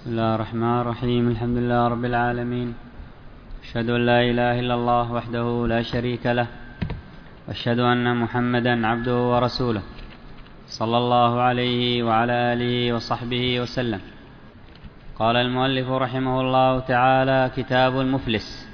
بسم الله الرحمن الرحيم. الحمد لله رب العالمين، أشهد أن لا إله إلا الله وحده لا شريك له، وأشهد أن محمدا عبده ورسوله، صلى الله عليه وعلى آله وصحبه وسلم. قال المؤلف رحمه الله تعالى: كتاب المفلس.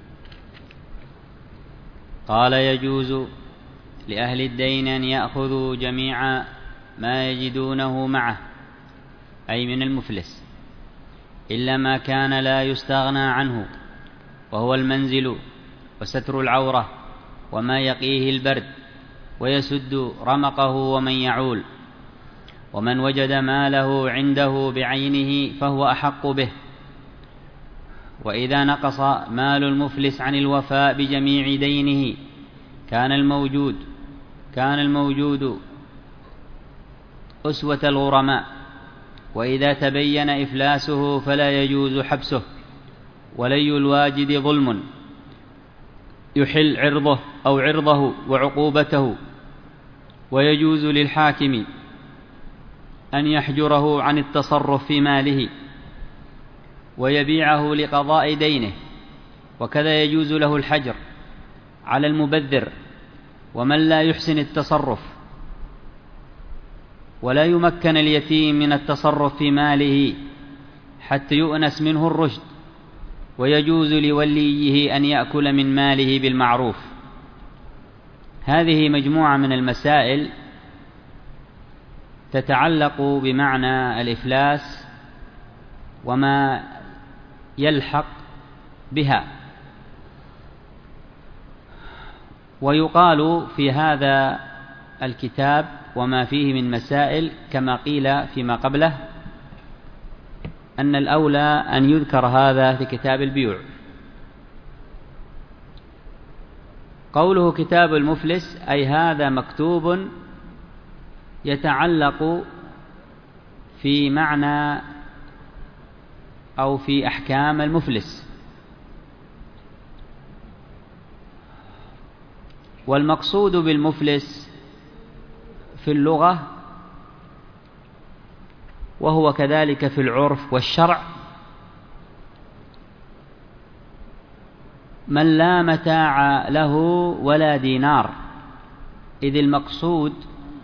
قال: يجوز لأهل الدين أن يأخذوا جميع ما يجدونه معه، أي من المفلس، إلا ما كان لا يستغنى عنه، وهو المنزل وستر العورة وما يقيه البرد ويسد رمقه ومن يعول. ومن وجد ماله عنده بعينه فهو أحق به. وإذا نقص مال المفلس عن الوفاء بجميع دينه كان الموجود أسوة الغرماء. وإذا تبين إفلاسه فلا يجوز حبسه، ولي الواجد ظلم يحل عرضه أو عرضه وعقوبته. ويجوز للحاكم أن يحجره عن التصرف في ماله ويبيعه لقضاء دينه، وكذا يجوز له الحجر على المبذر ومن لا يحسن التصرف. ولا يمكن اليتيم من التصرف في ماله حتى يؤنس منه الرشد. ويجوز لوليه أن يأكل من ماله بالمعروف. هذه مجموعة من المسائل تتعلق بمعنى الإفلاس وما يلحق بها. ويقال في هذا الكتاب وما فيه من مسائل كما قيل فيما قبله أن الأولى أن يذكر هذا في كتاب البيوع. قوله كتاب المفلس أي هذا مكتوب يتعلق في معنى أو في أحكام المفلس. والمقصود بالمفلس في اللغة وهو كذلك في العرف والشرع من لا متاع له ولا دينار، إذ المقصود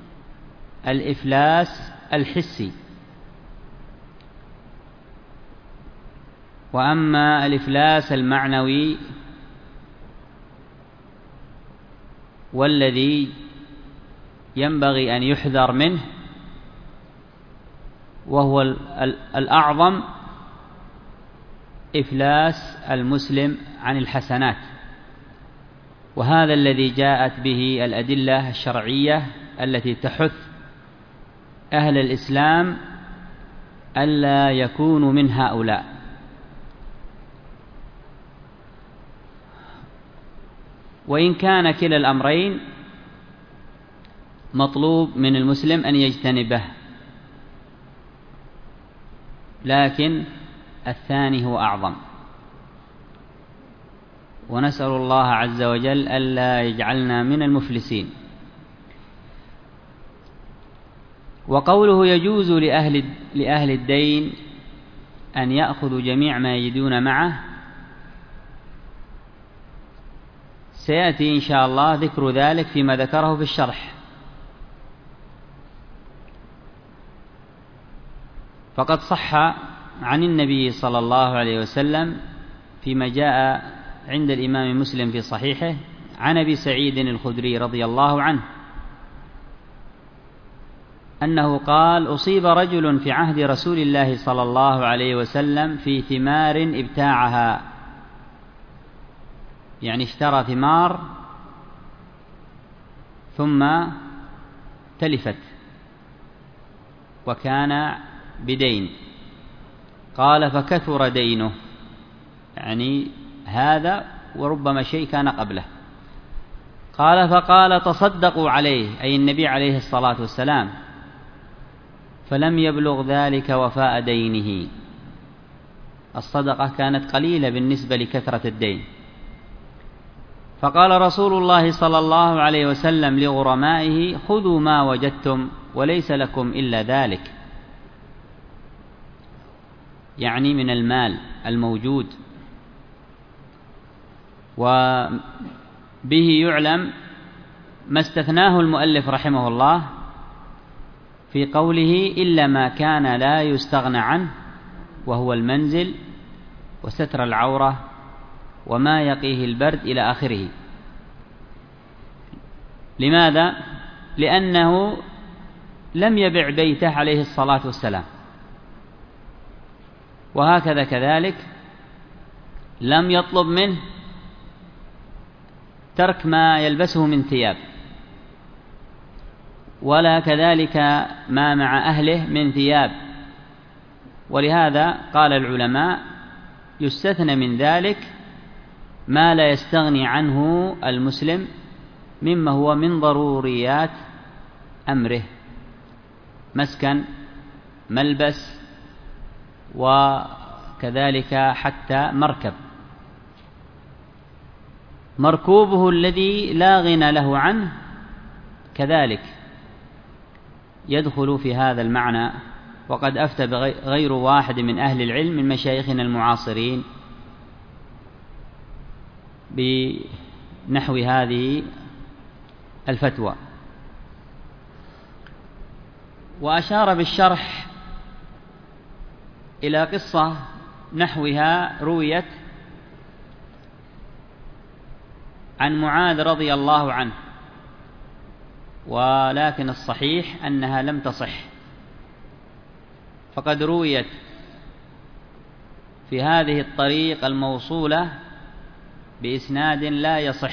الإفلاس الحسي. وأما الإفلاس المعنوي والذي ينبغي أن يحذر منه وهو الأعظم إفلاس المسلم عن الحسنات، وهذا الذي جاءت به الأدلة الشرعية التي تحث أهل الإسلام ألا يكونوا من هؤلاء. وإن كان كلا الأمرين مطلوب من المسلم أن يجتنبه، لكن الثاني هو أعظم. ونسأل الله عز وجل ألا يجعلنا من المفلسين. وقوله يجوز لأهل الدين أن يأخذوا جميع ما يجدون معه، سيأتي إن شاء الله ذكر ذلك فيما ذكره في الشرح. فقد صح عن النبي صلى الله عليه وسلم فيما جاء عند الإمام مسلم في صحيحه عن أبي سعيد الخدري رضي الله عنه أنه قال: أصيب رجل في عهد رسول الله صلى الله عليه وسلم في ثمار ابتاعها، يعني اشترى ثمار ثم تلفت وكان بدين. قال: فكثر دينه، يعني هذا وربما شيء كان قبله. قال: فقال: تصدقوا عليه، أي النبي عليه الصلاة والسلام، فلم يبلغ ذلك وفاء دينه. الصدقة كانت قليلة بالنسبة لكثرة الدين. فقال رسول الله صلى الله عليه وسلم لغرمائه: خذوا ما وجدتم وليس لكم إلا ذلك. يعني من المال الموجود. وبه يعلم ما استثناه المؤلف رحمه الله في قوله إلا ما كان لا يستغنى عنه، وهو المنزل وستر العورة وما يقيه البرد إلى آخره. لماذا؟ لأنه لم يبع بيته عليه الصلاة والسلام، وهكذا كذلك لم يطلب منه ترك ما يلبسه من ثياب، ولا كذلك ما مع أهله من ثياب. ولهذا قال العلماء يستثنى من ذلك ما لا يستغني عنه المسلم مما هو من ضروريات أمره، مسكن، ملبس، وكذلك حتى مركب. مركوبه الذي لا غنى له عنه كذلك يدخل في هذا المعنى. وقد أفتى غير واحد من أهل العلم من مشايخنا المعاصرين بنحو هذه الفتوى. وأشار بالشرح إلى قصة نحوها رويت عن معاذ رضي الله عنه، ولكن الصحيح أنها لم تصح، فقد رويت في هذه الطريق الموصولة بإسناد لا يصح،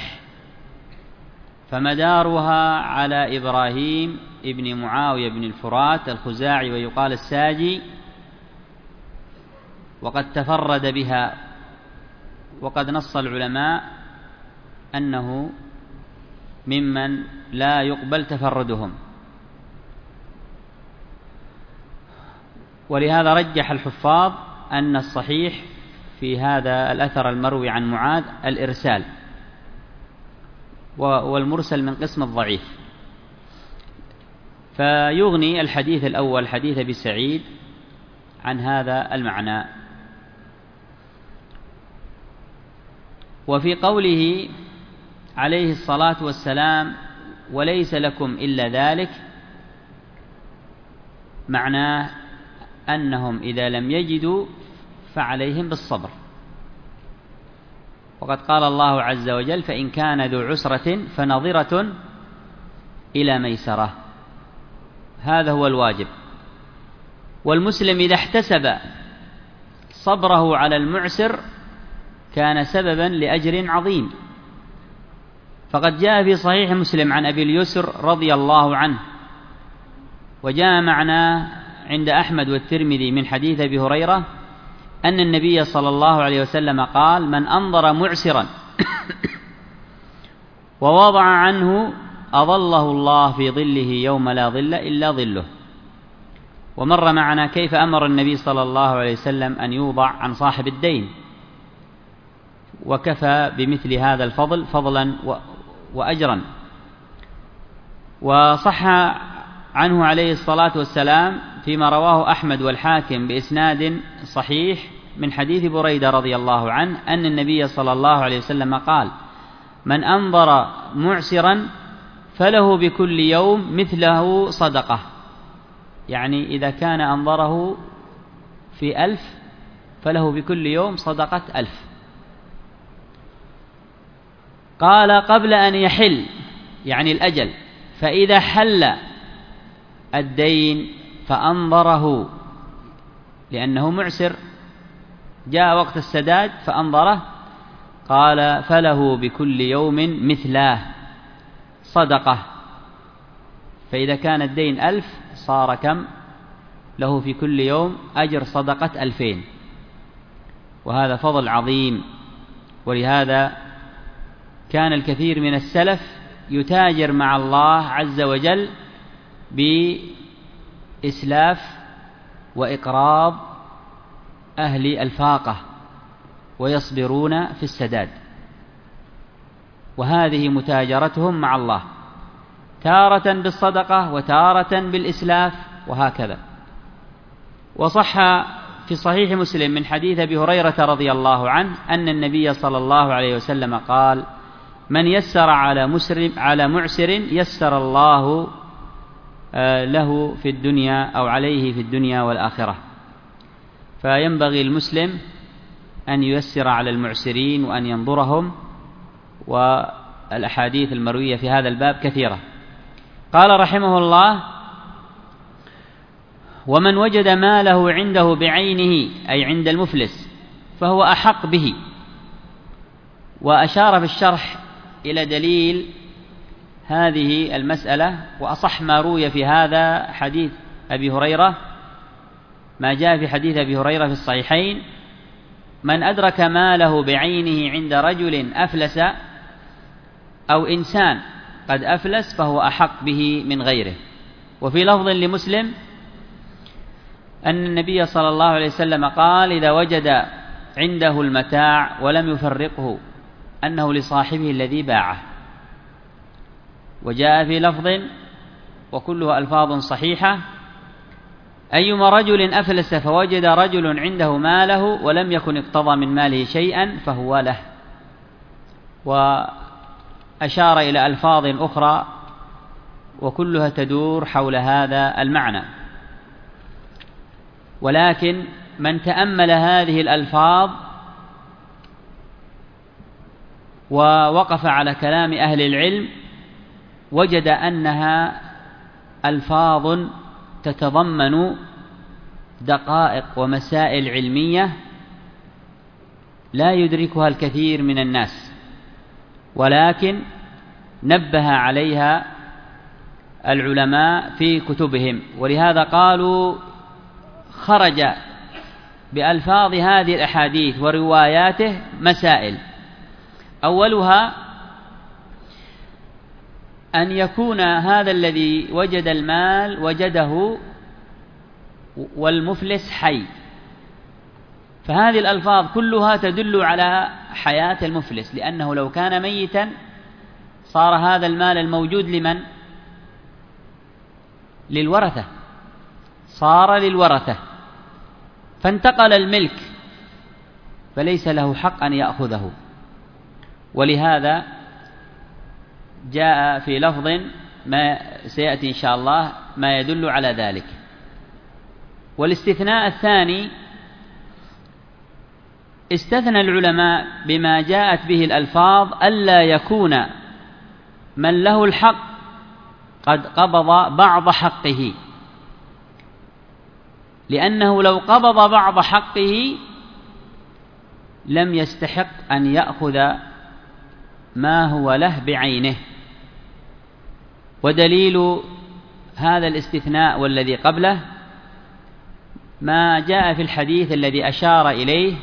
فمدارها على إبراهيم ابن معاوية بن الفرات الخزاعي ويقال الساجي، وقد تفرد بها، وقد نص العلماء أنه ممن لا يقبل تفردهم. ولهذا رجح الحفاظ أن الصحيح في هذا الأثر المروي عن معاذ الإرسال، والمرسل من قسم الضعيف. فيغني الحديث الأول حديث أبي سعيد عن هذا المعنى. وفي قوله عليه الصلاة والسلام وليس لكم إلا ذلك، معناه أنهم إذا لم يجدوا فعليهم بالصبر. وقد قال الله عز وجل فإن كان ذو عسرة فنظرة إلى ميسرة، هذا هو الواجب. والمسلم إذا احتسب صبره على المعسر كان سببا لأجر عظيم. فقد جاء في صحيح مسلم عن أبي اليسر رضي الله عنه، وجاء معنا عند أحمد والترمذي من حديث أبي هريرة أن النبي صلى الله عليه وسلم قال من أنظر معسرا ووضع عنه أظله الله في ظله يوم لا ظل إلا ظله. ومر معنا كيف أمر النبي صلى الله عليه وسلم أن يوضع عن صاحب الدين، وكفى بمثل هذا الفضل فضلا وأجرا. وصح عنه عليه الصلاة والسلام فيما رواه أحمد والحاكم بإسناد صحيح من حديث بريدة رضي الله عنه أن النبي صلى الله عليه وسلم قال من أنظر معسرا فله بكل يوم مثله صدقة، يعني إذا كان أنظره في 1000 فله بكل يوم صدقة 1000. قال قبل أن يحل يعني الأجل، فإذا حل الدين فأنظره لأنه معسر جاء وقت السداد فأنظره، قال فله بكل يوم مثلاه صدقة. فإذا كان الدين 1000 صار كم؟ له في كل يوم أجر صدقة 2000، وهذا فضل عظيم. ولهذا كان الكثير من السلف يتاجر مع الله عز وجل بإسلاف وإقراض أهل الفاقة ويصبرون في السداد، وهذه متاجرتهم مع الله، تارة بالصدقة وتارة بالإسلاف وهكذا. وصح في صحيح مسلم من حديث أبي هريرة رضي الله عنه أن النبي صلى الله عليه وسلم قال: من يسر على معسر يسر الله له في الدنيا أو عليه في الدنيا والآخرة. فينبغي المسلم أن ييسر على المعسرين وأن ينظرهم، والأحاديث المروية في هذا الباب كثيرة. قال رحمه الله: ومن وجد ماله عنده بعينه أي عند المفلس فهو أحق به. وأشار في الشرح إلى دليل هذه المسألة، وأصح ما روي في هذا حديث أبي هريرة، ما جاء في حديث أبي هريرة في الصحيحين: من أدرك ماله بعينه عند رجل أفلس أو إنسان قد أفلس فهو أحق به من غيره. وفي لفظ لمسلم أن النبي صلى الله عليه وسلم قال: إذا وجد عنده المتاع ولم يفرقه أنه لصاحبه الذي باعه. وجاء في لفظ وكلها ألفاظ صحيحة: أيما رجل أفلس فوجد رجل عنده ماله ولم يكن اقتضى من ماله شيئا فهو له. وأشار إلى ألفاظ أخرى وكلها تدور حول هذا المعنى. ولكن من تأمل هذه الألفاظ ووقف على كلام أهل العلم وجد أنها ألفاظ تتضمن دقائق ومسائل علمية لا يدركها الكثير من الناس، ولكن نبه عليها العلماء في كتبهم. ولهذا قالوا: خرج بألفاظ هذه الأحاديث ورواياته مسائل. أولها أن يكون هذا الذي وجد المال وجده والمفلس حي، فهذه الألفاظ كلها تدل على حياة المفلس، لأنه لو كان ميتا صار هذا المال الموجود لمن؟ للورثة، صار للورثة، فانتقل الملك فليس له حق أن يأخذه. ولهذا جاء في لفظ ما سيأتي إن شاء الله ما يدل على ذلك. والاستثناء الثاني: استثنى العلماء بما جاءت به الألفاظ ألا يكون من له الحق قد قبض بعض حقه، لأنه لو قبض بعض حقه لم يستحق أن يأخذ ما هو له بعينه. ودليل هذا الاستثناء والذي قبله ما جاء في الحديث الذي أشار إليه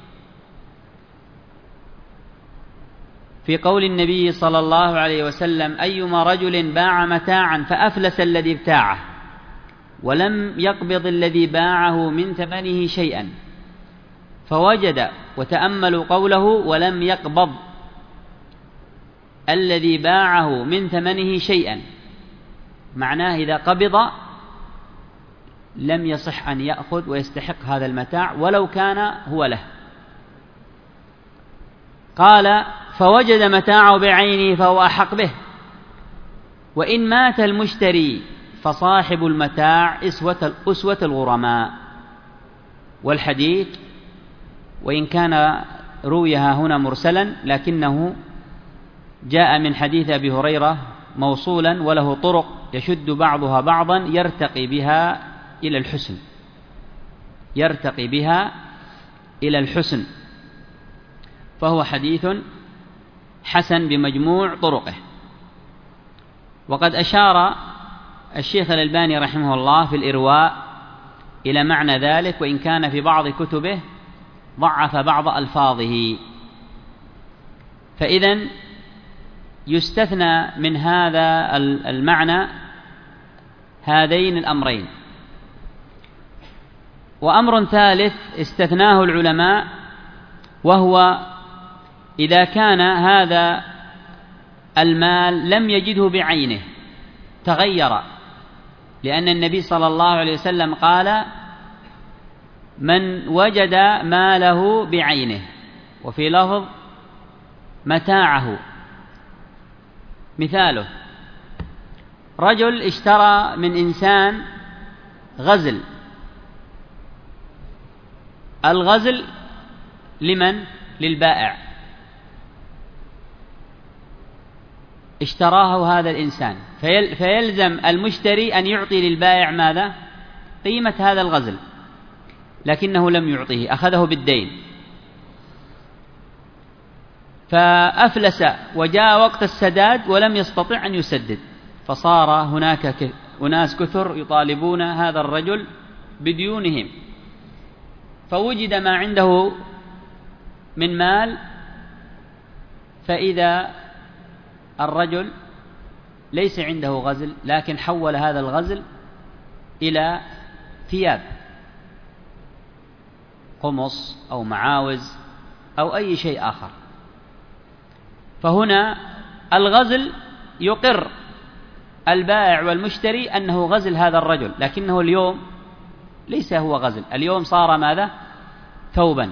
في قول النبي صلى الله عليه وسلم: أيما رجل باع متاعا فأفلس الذي ابتاعه ولم يقبض الذي باعه من ثمنه شيئا، فوجد، وتأملوا قوله: ولم يقبض الذي باعه من ثمنه شيئا، معناه إذا قبض لم يصح أن يأخذ ويستحق هذا المتاع ولو كان هو له. قال: فوجد متاعه بعينه فهو أحق به، وإن مات المشتري فصاحب المتاع أسوة الغرماء. والحديث وإن كان رويها هنا مرسلا لكنه جاء من حديث أبي هريرة موصولا وله طرق يشد بعضها بعضا يرتقي بها إلى الحسن، فهو حديث حسن بمجموع طرقه. وقد أشار الشيخ الألباني رحمه الله في الإرواء إلى معنى ذلك، وإن كان في بعض كتبه ضعف بعض ألفاظه. فإذن يستثنى من هذا المعنى هذين الأمرين. وأمر ثالث استثناه العلماء، وهو إذا كان هذا المال لم يجده بعينه تغير، لأن النبي صلى الله عليه وسلم قال: من وجد ماله بعينه، وفي لفظ متاعه. مثاله: رجل اشترى من إنسان غزل. الغزل لمن؟ للبائع. اشتراه هذا الإنسان، فيلزم المشتري أن يعطي للبائع ماذا؟ قيمة هذا الغزل، لكنه لم يعطيه، أخذه بالدين، فأفلس وجاء وقت السداد ولم يستطع أن يسدد، فصار هناك أناس كثر يطالبون هذا الرجل بديونهم، فوجد ما عنده من مال، فإذا الرجل ليس عنده غزل، لكن حول هذا الغزل إلى ثياب، قمص أو معاوز أو أي شيء آخر. فهنا الغزل يقر البائع والمشتري أنه غزل هذا الرجل، لكنه اليوم ليس هو غزل، اليوم صار ماذا؟ ثوبا.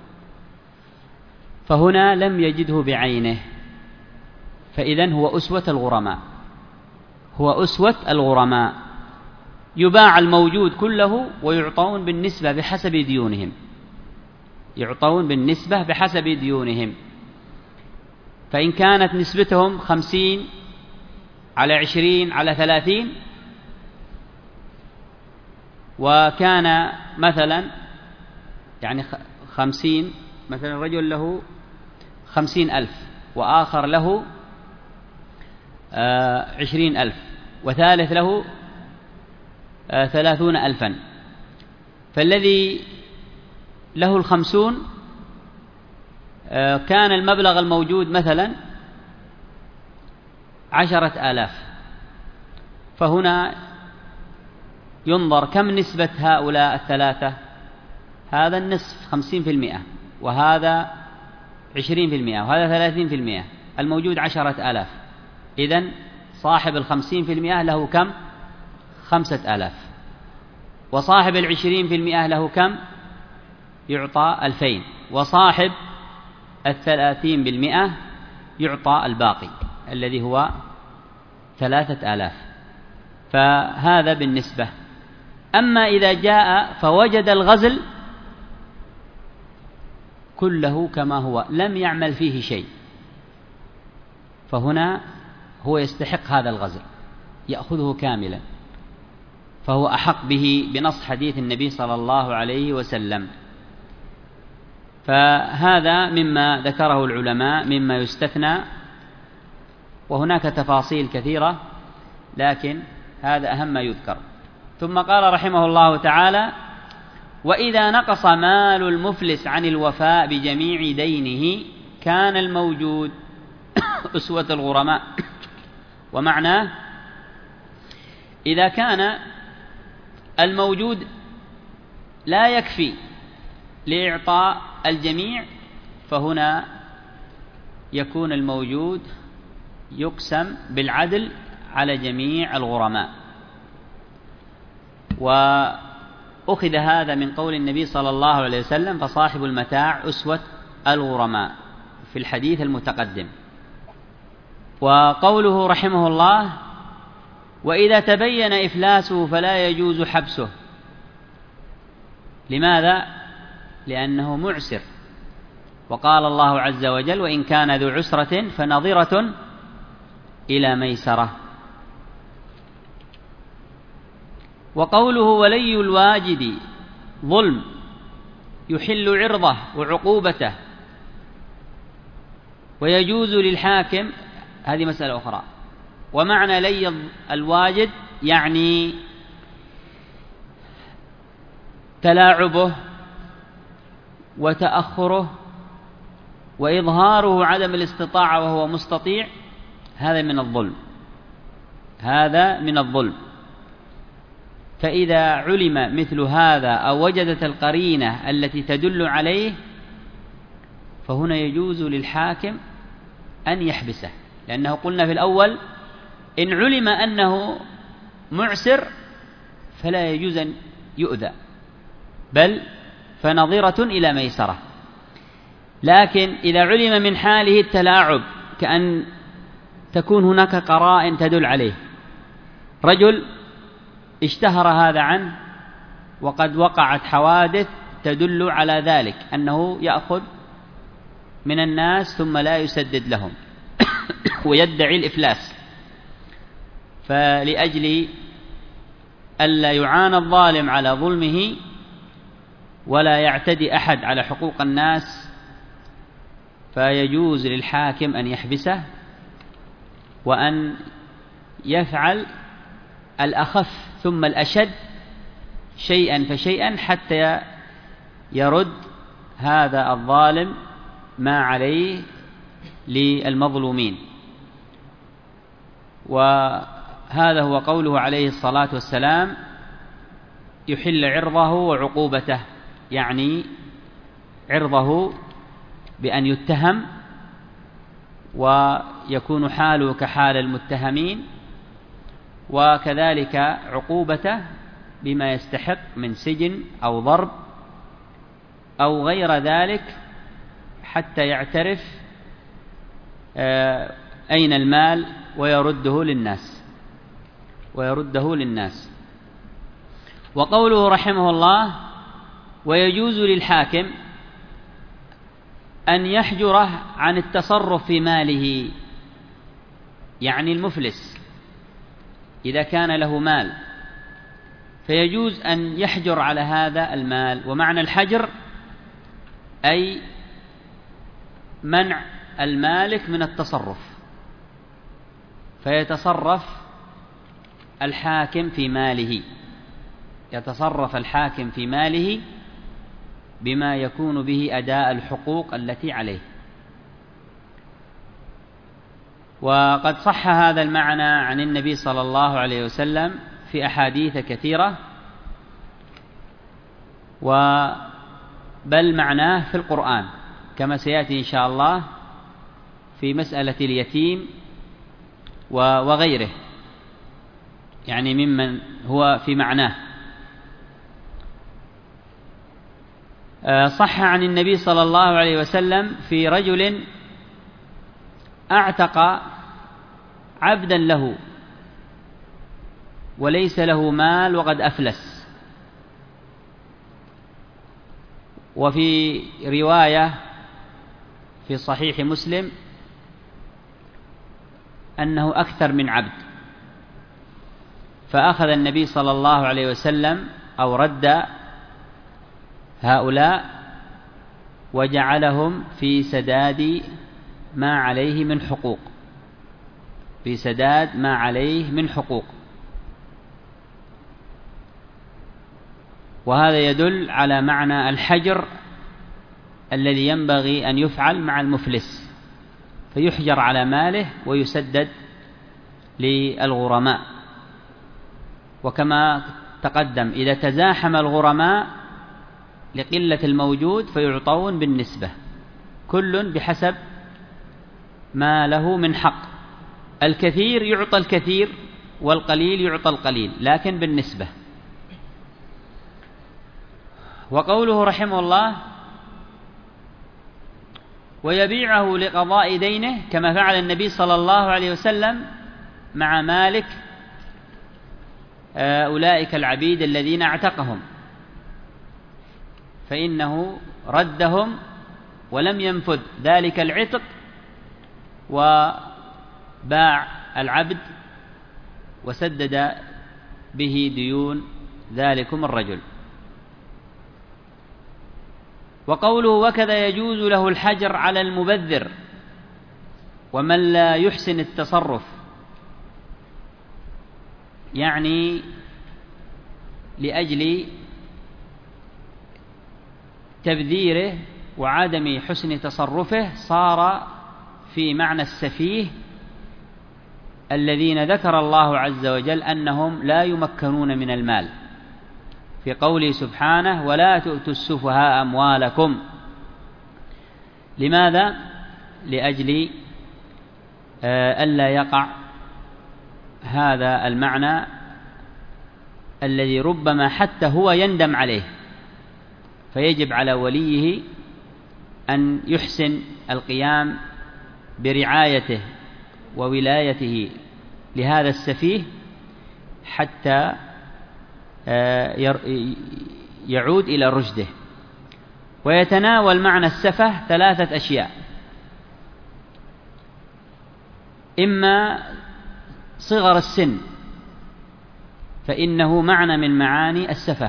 فهنا لم يجده بعينه، فإذن هو أسوة الغرماء، هو أسوة الغرماء، يباع الموجود كله ويعطون بالنسبة بحسب ديونهم، يعطون بالنسبة بحسب ديونهم. فإن كانت نسبتهم 50 على 20 على 30، وكان مثلا يعني 50، مثلا رجل له 50,000 وآخر له 20,000 وثالث له 30,000، فالذي له 50 كان المبلغ الموجود مثلا 10,000، فهنا ينظر كم نسبة هؤلاء الثلاثة، هذا النصف 50%، وهذا 20%، وهذا 30%، الموجود 10,000، إذن صاحب 50% له كم؟ 5,000، وصاحب 20% له كم؟ يعطى 2,000، وصاحب 30% يعطى الباقي الذي هو 3,000. فهذا بالنسبة. أما إذا جاء فوجد الغزل كله كما هو، لم يعمل فيه شيء، فهنا هو يستحق هذا الغزل، يأخذه كاملا، فهو أحق به بنص حديث النبي صلى الله عليه وسلم. فهذا مما ذكره العلماء مما يستثنى، وهناك تفاصيل كثيرة، لكن هذا أهم ما يذكر. ثم قال رحمه الله تعالى: وإذا نقص مال المفلس عن الوفاء بجميع دينه كان الموجود أسوة الغرماء. ومعناه إذا كان الموجود لا يكفي لإعطاء الجميع، فهنا يكون الموجود يقسم بالعدل على جميع الغرماء. وأخذ هذا من قول النبي صلى الله عليه وسلم: فصاحب المتاع أسوة الغرماء، في الحديث المتقدم. وقوله رحمه الله: وإذا تبين إفلاسه فلا يجوز حبسه. لماذا؟ لأنه معسر، وقال الله عز وجل: وإن كان ذو عسرة فنظرة إلى ميسرة. وقوله: ولي الواجد ظلم يحل عرضه وعقوبته ويجوز للحاكم، هذه مسألة أخرى. ومعنى لي الواجد يعني تلاعبه وتأخره وإظهاره عدم الاستطاعة وهو مستطيع، هذا من الظلم، هذا من الظلم. فإذا علم مثل هذا أو وجدت القرينة التي تدل عليه، فهنا يجوز للحاكم أن يحبسه، لأنه قلنا في الأول إن علم أنه معسر فلا يجوز أن يؤذى، بل فنظرة إلى ميسرة. لكن إذا علم من حاله التلاعب، كأن تكون هناك قرائن تدل عليه، رجل اشتهر هذا عنه وقد وقعت حوادث تدل على ذلك، أنه يأخذ من الناس ثم لا يسدد لهم ويدعي الإفلاس، فلأجل ألا يعان الظالم على ظلمه ولا يعتدي أحد على حقوق الناس، فيجوز للحاكم أن يحبسه وأن يفعل الأخف ثم الأشد شيئا فشيئا حتى يرد هذا الظالم ما عليه للمظلومين. وهذا هو قوله عليه الصلاة والسلام: يحل عرضه وعقوبته، يعني عرضه بأن يتهم ويكون حاله كحال المتهمين، وكذلك عقوبته بما يستحق من سجن أو ضرب أو غير ذلك حتى يعترف أين المال ويرده للناس. وقوله رحمه الله: ويجوز للحاكم أن يحجره عن التصرف في ماله، يعني المفلس إذا كان له مال فيجوز أن يحجر على هذا المال. ومعنى الحجر أي منع المالك من التصرف، فيتصرف الحاكم في ماله بما يكون به أداء الحقوق التي عليه. وقد صح هذا المعنى عن النبي صلى الله عليه وسلم في أحاديث كثيرة، بل معناه في القرآن كما سيأتي إن شاء الله في مسألة اليتيم وغيره، يعني ممن هو في معناه. صح عن النبي صلى الله عليه وسلم في رجل أعتق عبدا له وليس له مال وقد أفلس. وفي رواية في صحيح مسلم أنه أكثر من عبد، فأخذ النبي صلى الله عليه وسلم أو رد هؤلاء وجعلهم في سداد ما عليه من حقوق، وهذا يدل على معنى الحجر الذي ينبغي أن يفعل مع المفلس، فيحجر على ماله ويسدد للغرماء. وكما تقدم إذا تزاحم الغرماء لقلة الموجود فيعطون بالنسبة، كل بحسب ما له من حق، الكثير يعطى الكثير والقليل يعطى القليل، لكن بالنسبة. وقوله رحمه الله: ويبيعه لقضاء دينه، كما فعل النبي صلى الله عليه وسلم مع مالك أولئك العبيد الذين اعتقهم، فإنه ردهم ولم ينفذ ذلك العتق وباع العبد وسدد به ديون ذلكم الرجل. وقوله: وكذا يجوز له الحجر على المبذر ومن لا يحسن التصرف، يعني لأجل تبذيره وعدم حسن تصرفه صار في معنى السفيه الذين ذكر الله عز وجل أنهم لا يمكنون من المال، في قوله سبحانه: ولا تؤتوا السفهاء أموالكم. لماذا؟ لأجل ألا يقع هذا المعنى الذي ربما حتى هو يندم عليه، فيجب على وليه أن يحسن القيام برعايته وولايته لهذا السفيه حتى يعود إلى رشده. ويتناول معنى السفه 3 أشياء: إما صغر السن، فإنه معنى من معاني السفه،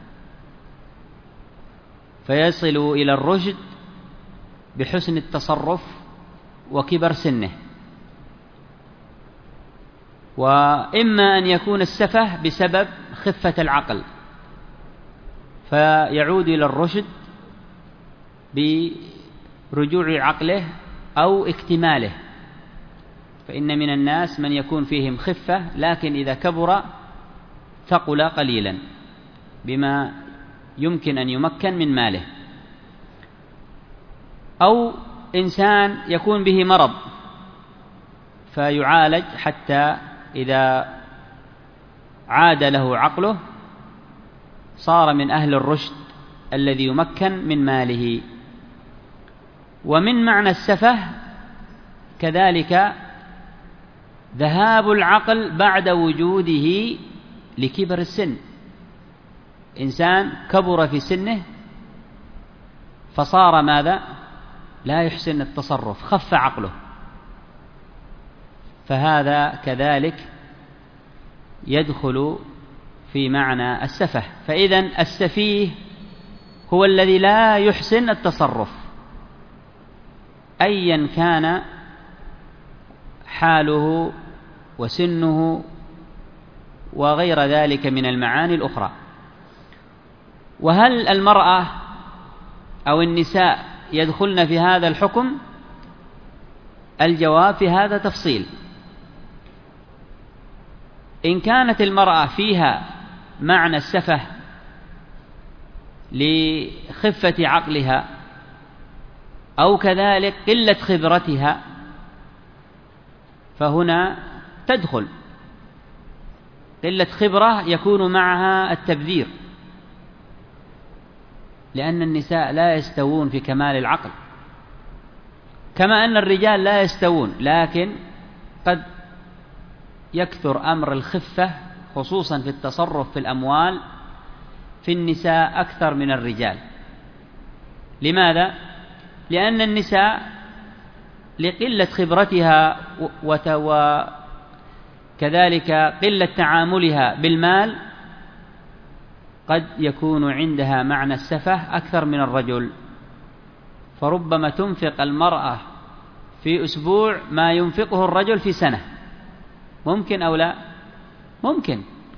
فيصل إلى الرشد بحسن التصرف وكبر سنه. وإما أن يكون السفه بسبب خفة العقل، فيعود إلى الرشد برجوع عقله أو اكتماله، فإن من الناس من يكون فيهم خفة لكن إذا كبر ثقل قليلا بما يمكن أن يمكن من ماله. أو إنسان يكون به مرض فيعالج حتى إذا عاد له عقله صار من أهل الرشد الذي يمكن من ماله. ومن معنى السفه كذلك ذهاب العقل بعد وجوده لكبر السن. إنسان كبر في سنه فصار ماذا؟ لا يحسن التصرف، خف عقله، فهذا كذلك يدخل في معنى السفه. فإذن السفيه هو الذي لا يحسن التصرف أيا كان حاله وسنه وغير ذلك من المعاني الأخرى. وهل المرأة أو النساء يدخلن في هذا الحكم؟ الجواب في هذا تفصيل. إن كانت المرأة فيها معنى السفه لخفة عقلها أو كذلك قلة خبرتها فهنا تدخل. قلة خبرة يكون معها التبذير، لأن النساء لا يستوون في كمال العقل كما أن الرجال لا يستوون، لكن قد يكثر أمر الخفة خصوصا في التصرف في الأموال في النساء أكثر من الرجال. لماذا؟ لأن النساء لقلة خبرتها وكذلك قلة تعاملها بالمال قد يكون عندها معنى السفه أكثر من الرجل، فربما تنفق المرأة في أسبوع ما ينفقه الرجل في سنة. ممكن أو لا؟ ممكن.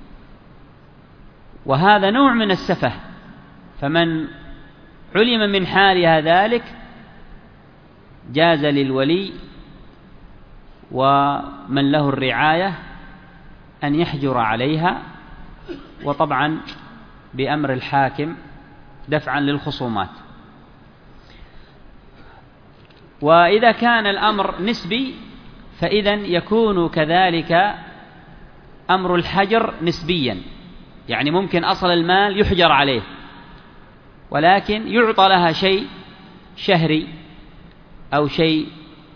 وهذا نوع من السفه، فمن علم من حالها ذلك جاز للولي ومن له الرعاية أن يحجر عليها، وطبعا بأمر الحاكم دفعا للخصومات. وإذا كان الأمر نسبي فإذن يكون كذلك أمر الحجر نسبيا، يعني ممكن أصل المال يحجر عليه ولكن يعطى لها شيء شهري أو شيء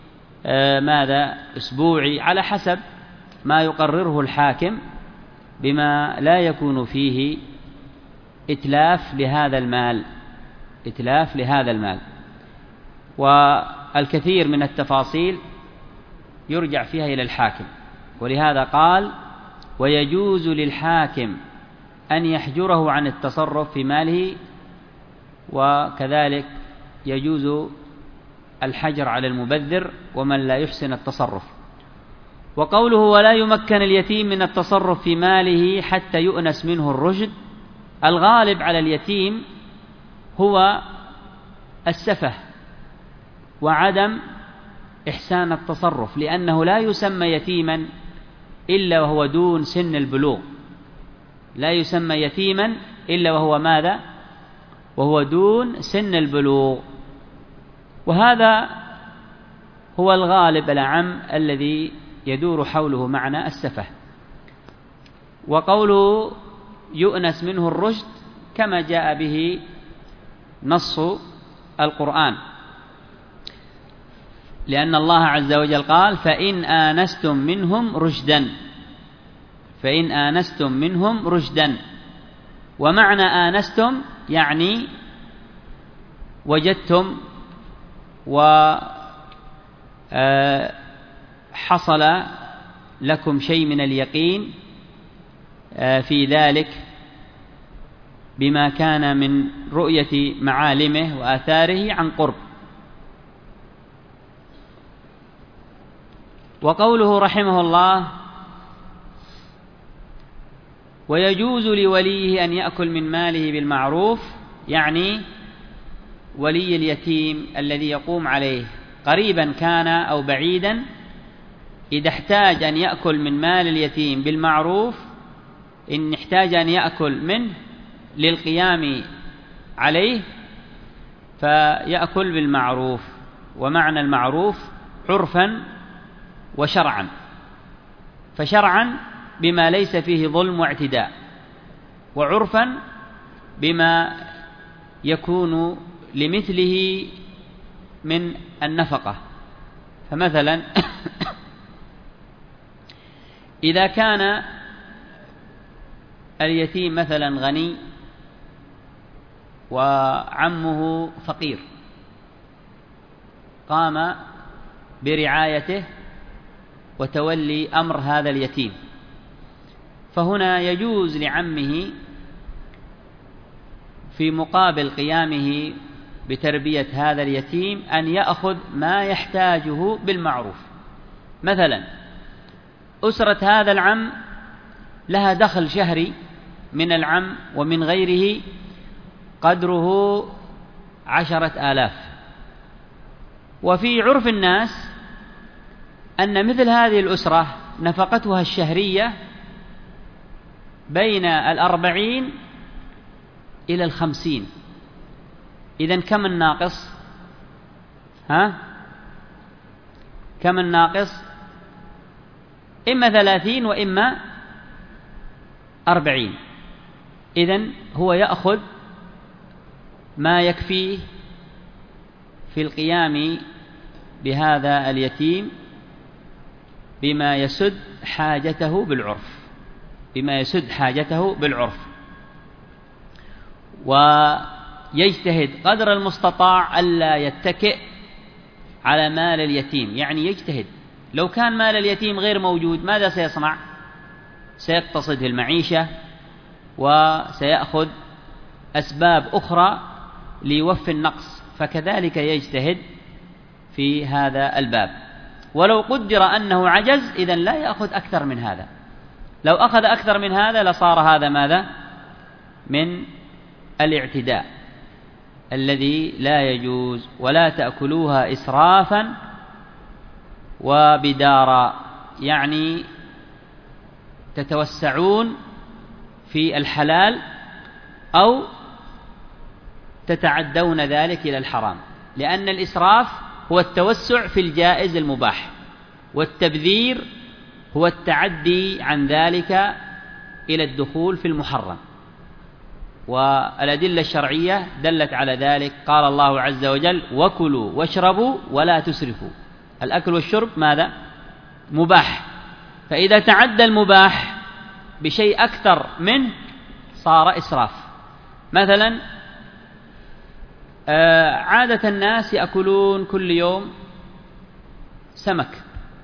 أسبوعي على حسب ما يقرره الحاكم بما لا يكون فيه إتلاف لهذا المال. والكثير من التفاصيل يرجع فيها إلى الحاكم، ولهذا قال: ويجوز للحاكم أن يحجره عن التصرف في ماله، وكذلك يجوز الحجر على المبذر ومن لا يحسن التصرف. وقوله: ولا يمكن اليتيم من التصرف في ماله حتى يؤنس منه الرشد، الغالب على اليتيم هو السفه وعدم إحسان التصرف، لأنه لا يسمى يتيما إلا وهو دون سن البلوغ، لا يسمى يتيما إلا وهو ماذا؟ وهو دون سن البلوغ. وهذا هو الغالب الأعم الذي يدور حوله معنى السفه. وقوله يؤنس منه الرشد كما جاء به نص القرآن، لأن الله عز وجل قال: فإن آنستم منهم رشدا، فإن آنستم منهم رشدا. ومعنى آنستم يعني وجدتم وحصل لكم شيء من اليقين في ذلك بما كان من رؤية معالمه وآثاره عن قرب. وقوله رحمه الله: ويجوز لوليه أن يأكل من ماله بالمعروف، يعني ولي اليتيم الذي يقوم عليه قريبا كان أو بعيدا، إذا احتاج أن يأكل من مال اليتيم بالمعروف، إن احتاج أن يأكل منه للقيام عليه فيأكل بالمعروف. ومعنى المعروف عرفا وشرعا، فشرعا بما ليس فيه ظلم واعتداء، وعرفا بما يكون لمثله من النفقة. فمثلا إذا كان اليتيم مثلا غني وعمه فقير، قام برعايته وتولي أمر هذا اليتيم، فهنا يجوز لعمه في مقابل قيامه بتربية هذا اليتيم أن يأخذ ما يحتاجه بالمعروف. مثلا أسرة هذا العم لها دخل شهري من العم ومن غيره قدره 10,000، وفي عرف الناس أن مثل هذه الأسرة نفقتها الشهرية بين 40 إلى 50. إذن كم الناقص؟ كم الناقص؟ إما 30 وإما 40. إذن هو يأخذ ما يكفيه في القيام بهذا اليتيم بما يسد حاجته بالعرف، بما يسد حاجته بالعرف، ويجتهد قدر المستطاع ألا يتكئ على مال اليتيم. يعني يجتهد، لو كان مال اليتيم غير موجود ماذا سيصنع؟ سيقتصد المعيشة وسيأخذ أسباب أخرى ليوفي النقص، فكذلك يجتهد في هذا الباب. ولو قدر أنه عجز إذن لا يأخذ أكثر من هذا. لو أخذ أكثر من هذا لصار هذا ماذا؟ من الاعتداء الذي لا يجوز. ولا تأكلوها إسرافا وبدارا، يعني تتوسعون في الحلال أو تتعدون ذلك إلى الحرام، لأن الإسراف هو التوسع في الجائز المباح، والتبذير هو التعدي عن ذلك إلى الدخول في المحرم. والأدلة الشرعية دلت على ذلك. قال الله عز وجل: وكلوا واشربوا ولا تسرفوا. الأكل والشرب ماذا؟ مباح، فإذا تعدى المباح بشيء أكثر منه صار إسراف. مثلا عادة الناس يأكلون كل يوم سمك،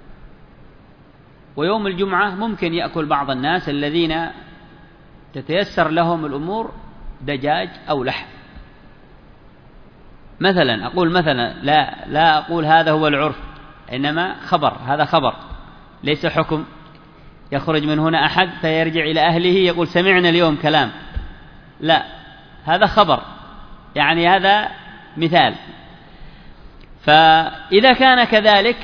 ويوم الجمعة ممكن يأكل بعض الناس الذين تتيسر لهم الأمور دجاج أو لحم مثلا. أقول مثلا، لا أقول هذا هو العرف، إنما خبر، هذا خبر ليس حكم. يخرج من هنا أحد فيرجع إلى أهله يقول سمعنا اليوم كلام، لا، هذا خبر، يعني هذا مثال. فإذا كان كذلك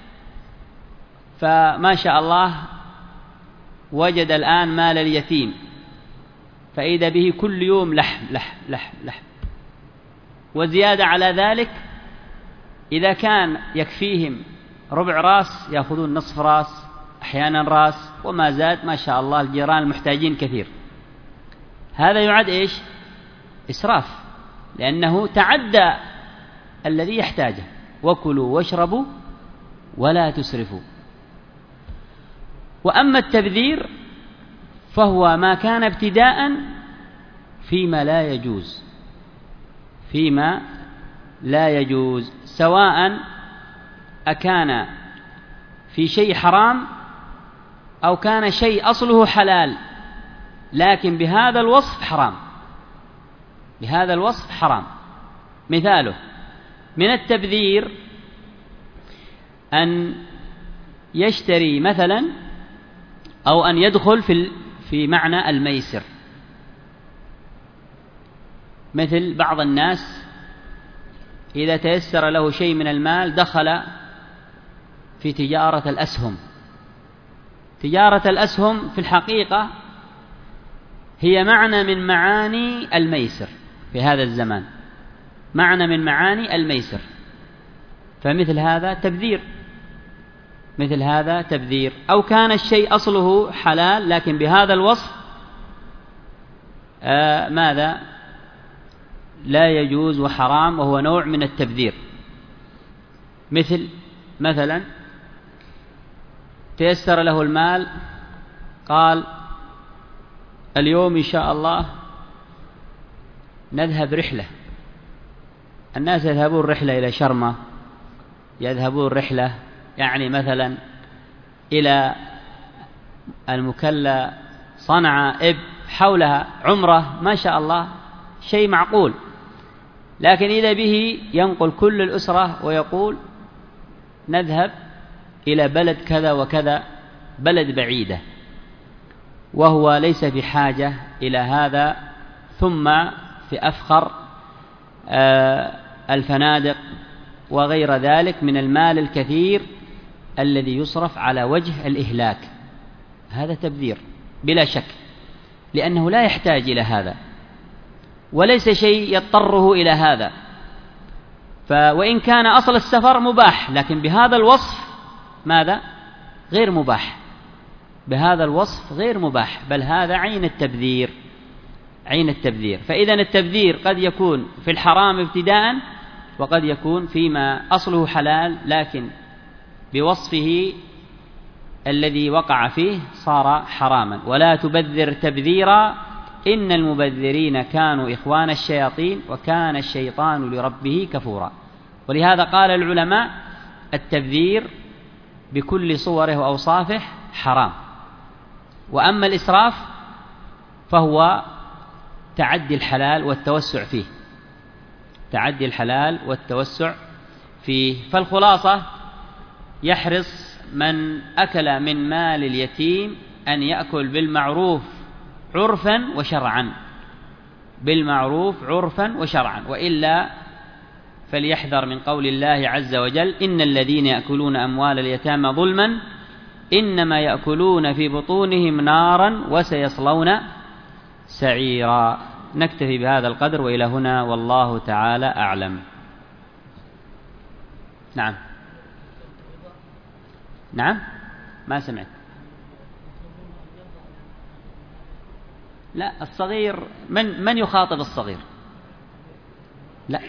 فما شاء الله وجد الآن مال اليتيم، فإذا به كل يوم لحم لحم لحم لحم، وزيادة على ذلك إذا كان يكفيهم ربع راس يأخذون نصف راس، أحيانا راس، وما زاد ما شاء الله الجيران المحتاجين كثير. هذا يعد إيش؟ إسراف، لأنه تعدى الذي يحتاجه. وكلوا واشربوا ولا تسرفوا. وأما التبذير فهو ما كان ابتداء فيما لا يجوز، فيما لا يجوز، سواء أكان في شيء حرام أو كان شيء أصله حلال لكن بهذا الوصف حرام، بهذا الوصف حرام. مثاله من التبذير أن يشتري مثلا أو أن يدخل في معنى الميسر، مثل بعض الناس إذا تيسر له شيء من المال دخل في تجارة الأسهم. تجارة الأسهم في الحقيقة هي معنى من معاني الميسر في هذا الزمان، معنى من معاني الميسر، فمثل هذا تبذير، مثل هذا تبذير. أو كان الشيء أصله حلال لكن بهذا الوصف ماذا لا يجوز وحرام، وهو نوع من التبذير. مثلا تيسر له المال، قال اليوم إن شاء الله نذهب رحلة، الناس يذهبون رحلة إلى شرمة، يذهبون رحلة يعني مثلا إلى المكلا، صنعاء، حولها عمرة، ما شاء الله شيء معقول. لكن إذا به ينقل كل الأسرة ويقول نذهب إلى بلد كذا وكذا، بلد بعيدة، وهو ليس بحاجة إلى هذا، ثم في أفخر الفنادق وغير ذلك من المال الكثير الذي يصرف على وجه الإهلاك. هذا تبذير بلا شك، لأنه لا يحتاج إلى هذا وليس شيء يضطره إلى هذا. وإن كان أصل السفر مباح لكن بهذا الوصف ماذا؟ غير مباح، بهذا الوصف غير مباح، بل هذا عين التبذير، عين التبذير. فإذا التبذير قد يكون في الحرام ابتداء، وقد يكون فيما أصله حلال لكن بوصفه الذي وقع فيه صار حراما. ولا تبذر تبذيرا إن المبذرين كانوا إخوان الشياطين وكان الشيطان لربه كفورا. ولهذا قال العلماء التبذير بكل صوره وأوصافه حرام. وأما الإسراف فهو تعدي الحلال والتوسع فيه، تعدي الحلال والتوسع فيه. فالخلاصة يحرص من أكل من مال اليتيم أن يأكل بالمعروف عرفا وشرعا، بالمعروف عرفا وشرعا، وإلا فليحذر من قول الله عز وجل إن الذين يأكلون أموال اليتامى ظلما إنما يأكلون في بطونهم نارا وسيصلون سعيرا. نكتفي بهذا القدر وإلى هنا، والله تعالى أعلم. نعم نعم ما سمعت. لا الصغير من يخاطب الصغير؟ لا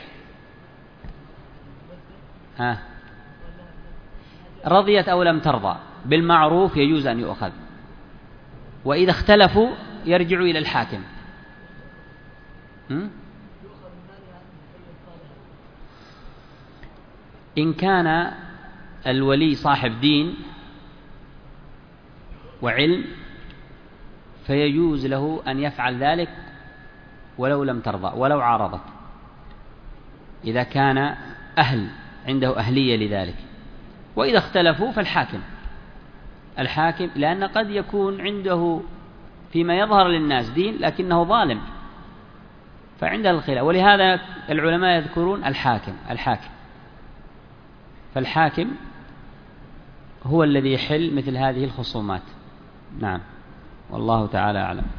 رضيت أو لم ترضى بالمعروف يجوز أن يؤخذ، وإذا اختلفوا يرجعوا إلى الحاكم. إن كان الولي صاحب دين وعلم فيجوز له أن يفعل ذلك ولو لم ترضى ولو عارضت، إذا كان عنده أهلية لذلك. وإذا اختلفوا فالحاكم، الحاكم، لأن قد يكون عنده فيما يظهر للناس دين لكنه ظالم، فعنده الخلاف. ولهذا العلماء يذكرون الحاكم، فالحاكم هو الذي يحل مثل هذه الخصومات. نعم والله تعالى أعلم.